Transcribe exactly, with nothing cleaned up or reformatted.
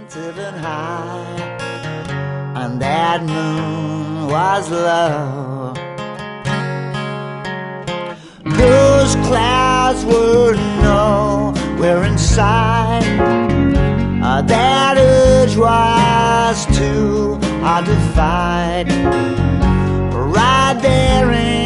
mountain high, and that moon was low. Those clouds were nowhere in sight. Uh, that urge was too hard to fight. Right there in